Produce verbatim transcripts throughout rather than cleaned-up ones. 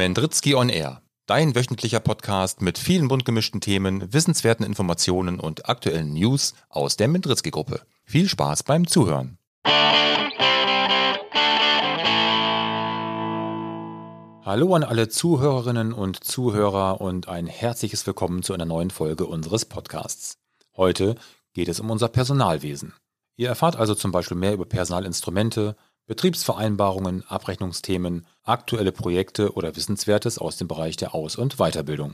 Mendritzky on Air, dein wöchentlicher Podcast mit vielen bunt gemischten Themen, wissenswerten Informationen und aktuellen News aus der Mendritzky-Gruppe. Viel Spaß beim Zuhören. Hallo an alle Zuhörerinnen und Zuhörer und ein herzliches Willkommen zu einer neuen Folge unseres Podcasts. Heute geht es um unser Personalwesen. Ihr erfahrt also zum Beispiel mehr über Personalinstrumente, Betriebsvereinbarungen, Abrechnungsthemen, aktuelle Projekte oder Wissenswertes aus dem Bereich der Aus- und Weiterbildung.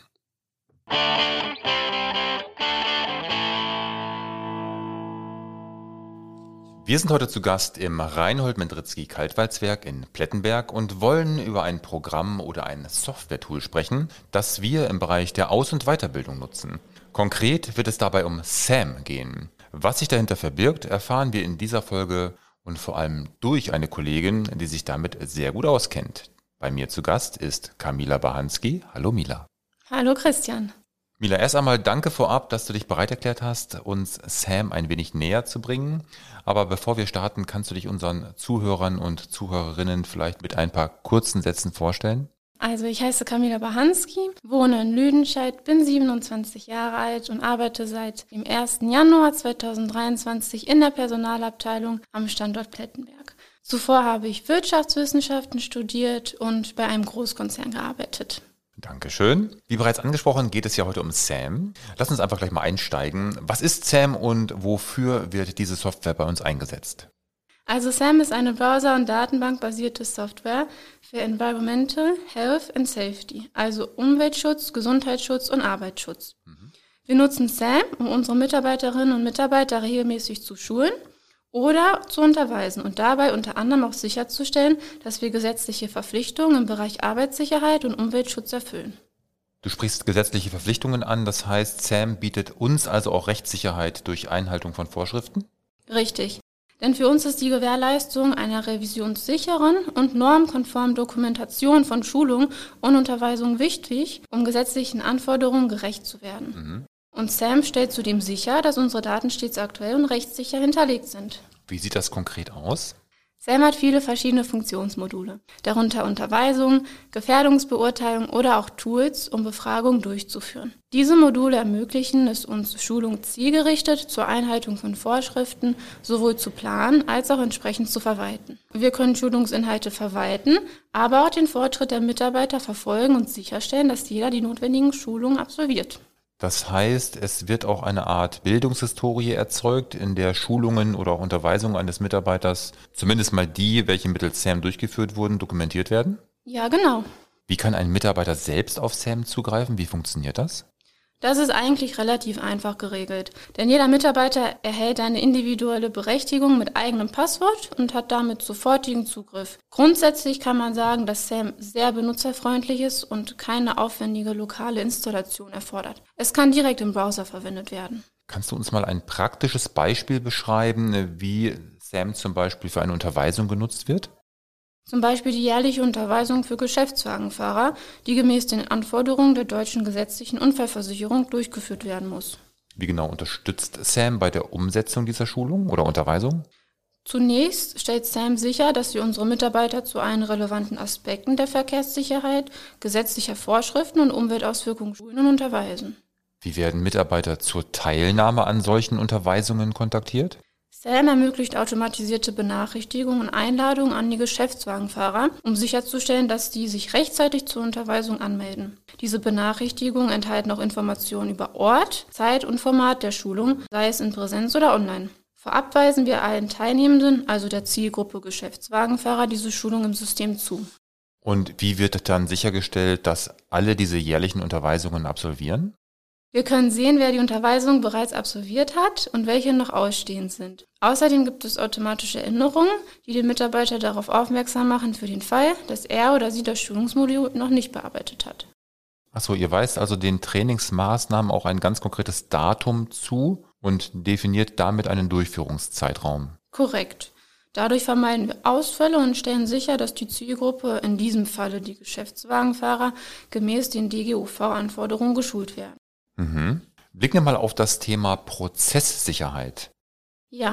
Wir sind heute zu Gast im Reinhold Mendritzky Kaltwaldswerk in Plettenberg und wollen über ein Programm oder ein Software-Tool sprechen, das wir im Bereich der Aus- und Weiterbildung nutzen. Konkret wird es dabei um S A M gehen. Was sich dahinter verbirgt, erfahren wir in dieser Folge und vor allem durch eine Kollegin, die sich damit sehr gut auskennt. Bei mir zu Gast ist Kamila Bahanski. Hallo Mila. Hallo Christian. Mila, erst einmal danke vorab, dass du dich bereit erklärt hast, uns S A M ein wenig näher zu bringen. Aber bevor wir starten, kannst du dich unseren Zuhörern und Zuhörerinnen vielleicht mit ein paar kurzen Sätzen vorstellen? Also ich heiße Kamila Bahanski, wohne in Lüdenscheid, bin siebenundzwanzig Jahre alt und arbeite seit dem ersten Januar zweitausenddreiundzwanzig in der Personalabteilung am Standort Plettenberg. Zuvor habe ich Wirtschaftswissenschaften studiert und bei einem Großkonzern gearbeitet. Dankeschön. Wie bereits angesprochen, geht es ja heute um S A M. Lass uns einfach gleich mal einsteigen. Was ist S A M und wofür wird diese Software bei uns eingesetzt? Also S A M ist eine browser- und datenbankbasierte Software für Environmental, Health and Safety, also Umweltschutz, Gesundheitsschutz und Arbeitsschutz. Mhm. Wir nutzen S A M, um unsere Mitarbeiterinnen und Mitarbeiter regelmäßig zu schulen oder zu unterweisen und dabei unter anderem auch sicherzustellen, dass wir gesetzliche Verpflichtungen im Bereich Arbeitssicherheit und Umweltschutz erfüllen. Du sprichst gesetzliche Verpflichtungen an, das heißt, S A M bietet uns also auch Rechtssicherheit durch Einhaltung von Vorschriften? Richtig. Denn für uns ist die Gewährleistung einer revisionssicheren und normkonformen Dokumentation von Schulung und Unterweisung wichtig, um gesetzlichen Anforderungen gerecht zu werden. Mhm. Und S A M stellt zudem sicher, dass unsere Daten stets aktuell und rechtssicher hinterlegt sind. Wie sieht das konkret aus? S A M hat viele verschiedene Funktionsmodule, darunter Unterweisung, Gefährdungsbeurteilung oder auch Tools, um Befragungen durchzuführen. Diese Module ermöglichen es uns, Schulung zielgerichtet zur Einhaltung von Vorschriften sowohl zu planen als auch entsprechend zu verwalten. Wir können Schulungsinhalte verwalten, aber auch den Fortschritt der Mitarbeiter verfolgen und sicherstellen, dass jeder die notwendigen Schulungen absolviert. Das heißt, es wird auch eine Art Bildungshistorie erzeugt, in der Schulungen oder auch Unterweisungen eines Mitarbeiters, zumindest mal die, welche mittels S A M durchgeführt wurden, dokumentiert werden? Ja, genau. Wie kann ein Mitarbeiter selbst auf S A M zugreifen? Wie funktioniert das? Das ist eigentlich relativ einfach geregelt, denn jeder Mitarbeiter erhält eine individuelle Berechtigung mit eigenem Passwort und hat damit sofortigen Zugriff. Grundsätzlich kann man sagen, dass S A M sehr benutzerfreundlich ist und keine aufwendige lokale Installation erfordert. Es kann direkt im Browser verwendet werden. Kannst du uns mal ein praktisches Beispiel beschreiben, wie S A M zum Beispiel für eine Unterweisung genutzt wird? Zum Beispiel die jährliche Unterweisung für Geschäftswagenfahrer, die gemäß den Anforderungen der deutschen gesetzlichen Unfallversicherung durchgeführt werden muss. Wie genau unterstützt S A M bei der Umsetzung dieser Schulung oder Unterweisung? Zunächst stellt S A M sicher, dass wir unsere Mitarbeiter zu allen relevanten Aspekten der Verkehrssicherheit, gesetzlicher Vorschriften und Umweltauswirkungen schulen und unterweisen. Wie werden Mitarbeiter zur Teilnahme an solchen Unterweisungen kontaktiert? S A M ermöglicht automatisierte Benachrichtigungen und Einladungen an die Geschäftswagenfahrer, um sicherzustellen, dass die sich rechtzeitig zur Unterweisung anmelden. Diese Benachrichtigungen enthalten auch Informationen über Ort, Zeit und Format der Schulung, sei es in Präsenz oder online. Vorab weisen wir allen Teilnehmenden, also der Zielgruppe Geschäftswagenfahrer, diese Schulung im System zu. Und wie wird dann sichergestellt, dass alle diese jährlichen Unterweisungen absolvieren? Wir können sehen, wer die Unterweisung bereits absolviert hat und welche noch ausstehend sind. Außerdem gibt es automatische Erinnerungen, die den Mitarbeiter darauf aufmerksam machen für den Fall, dass er oder sie das Schulungsmodul noch nicht bearbeitet hat. Achso, ihr weist also den Trainingsmaßnahmen auch ein ganz konkretes Datum zu und definiert damit einen Durchführungszeitraum. Korrekt. Dadurch vermeiden wir Ausfälle und stellen sicher, dass die Zielgruppe, in diesem Falle die Geschäftswagenfahrer, gemäß den D G U V-Anforderungen geschult werden. Mhm. Blicken wir mal auf das Thema Prozesssicherheit. Ja,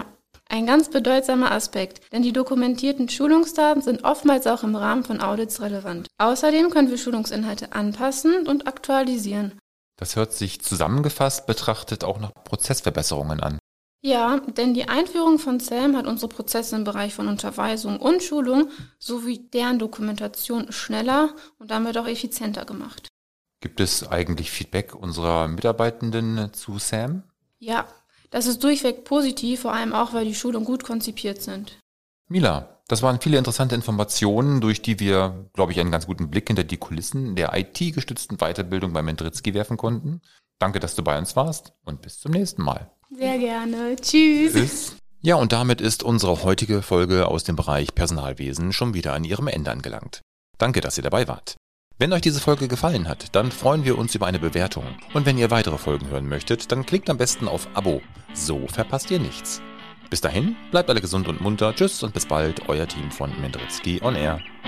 Ein ganz bedeutsamer Aspekt, denn die dokumentierten Schulungsdaten sind oftmals auch im Rahmen von Audits relevant. Außerdem können wir Schulungsinhalte anpassen und aktualisieren. Das hört sich zusammengefasst betrachtet auch nach Prozessverbesserungen an. Ja, denn die Einführung von S A M hat unsere Prozesse im Bereich von Unterweisung und Schulung sowie deren Dokumentation schneller und damit auch effizienter gemacht. Gibt es eigentlich Feedback unserer Mitarbeitenden zu S A M? Ja, das ist durchweg positiv, vor allem auch, weil die Schulungen gut konzipiert sind. Mila, das waren viele interessante Informationen, durch die wir, glaube ich, einen ganz guten Blick hinter die Kulissen der I T-gestützten Weiterbildung bei Mendritzky werfen konnten. Danke, dass du bei uns warst und bis zum nächsten Mal. Sehr gerne. Tschüss. Tschüss. Ja, und damit ist unsere heutige Folge aus dem Bereich Personalwesen schon wieder an ihrem Ende angelangt. Danke, dass ihr dabei wart. Wenn euch diese Folge gefallen hat, dann freuen wir uns über eine Bewertung. Und wenn ihr weitere Folgen hören möchtet, dann klickt am besten auf Abo. So verpasst ihr nichts. Bis dahin, bleibt alle gesund und munter. Tschüss und bis bald, euer Team von Mendritzky on Air.